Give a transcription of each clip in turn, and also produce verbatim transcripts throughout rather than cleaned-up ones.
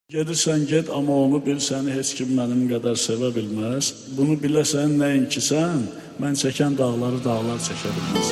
Gedirsən get, amma onu bil, səni heç kim mənim qədər sevə bilməz. Bunu biləsən, nəinki sən, mən çəkən dağları dağlar çəkə bilməz.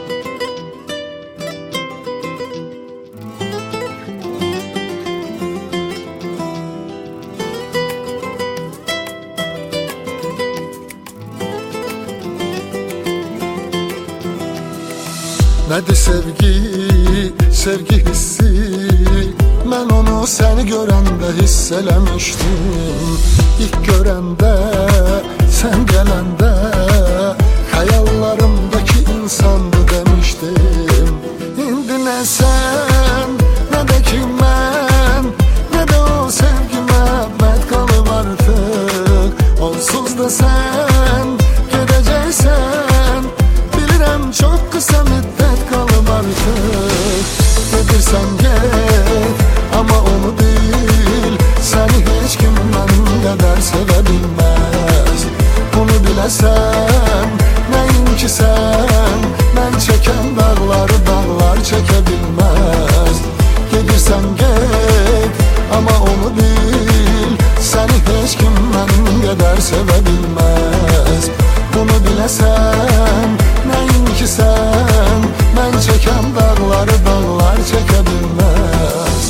Nədir sevgi, sevgi hissi? Mən onu səni görəndə hiss eləmişdim. İlk görəndə, sən gələndə, xəyallarımdakı insandı demişdim. İndi nə sən, nə də ki mən, nə də o sevgimə bəd qalıb artıq. Onsuz da sən gedəcəksən, bilirəm çox qısa müddət qalıb artıq. Gedirsən get, amma onu bil, səni heç kim mənim qədər sevə bilməz. Bunu biləsən, nəinki sən, mən çəkən dağları dağlar çəkə bilməz. Gedirsən get, amma onu bil, səni heç kim mənim qədər sevə bilməz. Bunu biləsən, nəinki sən, mən çəkən dağları dağlar çəkə bilməz.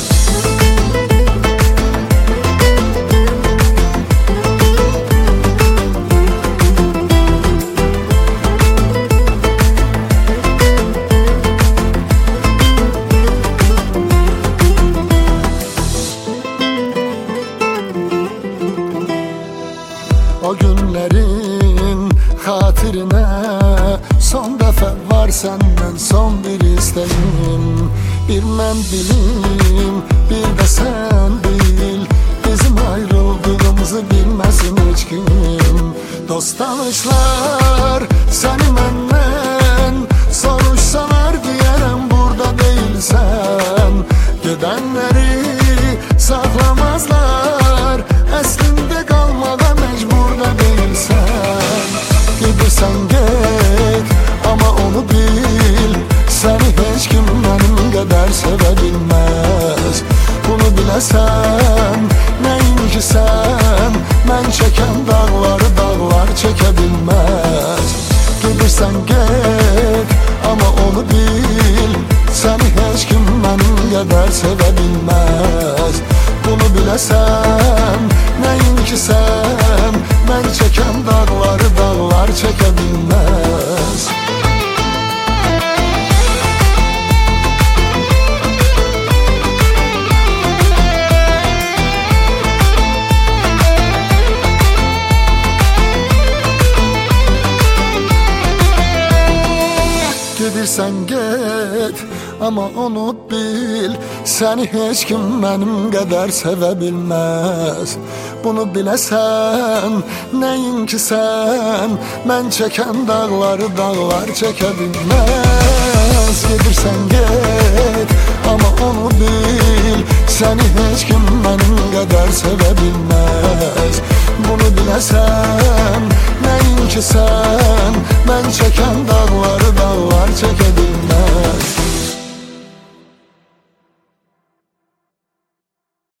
O günlərin xatirinə son dəfə var səndən son bir istəyim. Bir mən bilim, bir də sən bil, bizim ayrıldığımızı bilməsin heç kim. Dost tanışlar səni məndən soruşsalar, deyərəm burada deyilsən. Gedənləri saxlamazlar, əslində qalmağa məcbur da deyilsən. Gedirsən get, amma onu bil, səni heç kim mənim qədər sevə bilməz. Bunu biləsən, nəinki sən, mən çəkən dağları dağlar çəkə bilməz. Gedirsən get, amma onu bil, səni heç kim mənim qədər sevə bilməz. Bunu biləsən, nəinki sən, mən çəkən dağları dağlar çəkə bilməz. Gedirsən get, amma onu bil, səni heç kim mənim qədər sevə bilməz. Bunu biləsən, nəinki sən, mən çəkən dağları dağlar çəkə bilməz. Gedirsən get, amma onu bil, səni heç kim mənim qədər sevə bilməz. Bunu biləsən, nəinki sən, mən çəkən dağları dağlar çəkə bilməz.